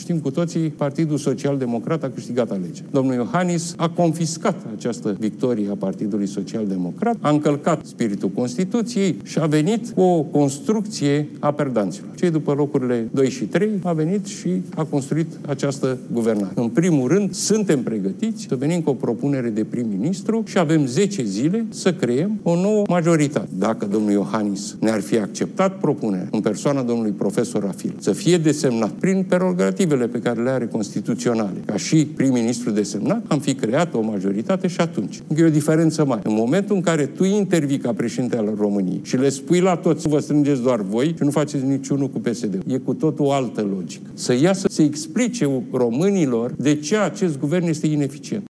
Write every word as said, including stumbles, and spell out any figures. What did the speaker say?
știm cu toții, Partidul Social-Democrat a câștigat alegerea. Domnul Iohannis a confiscat această victorie a Partidului Social-Democrat, a încălcat spiritul Constituției și a venit cu o construcție a perdanților. Cei după locurile doi și trei a venit și a construit această guvernare. În primul rând, suntem pregătiți să venim cu o propunere de prim-ministru și avem zece zile să creăm o nouă majoritate. Dacă domnul Iohannis ne-ar fi acceptat propunerea în persoana domnului profesor Rafil să fie desemnat prin prerogativele pe care le are constituționale, ca și prim-ministru desemnat, am fi creat o majoritate și atunci. E o diferență mare. În momentul în care tu intervii ca președinte al României și le spui la toți, vă strângeți doar voi și nu faceți niciunul cu P S D-ul. E cu totul o altă logică. Să iasă să explice românilor de ce acest guvern este ineficient.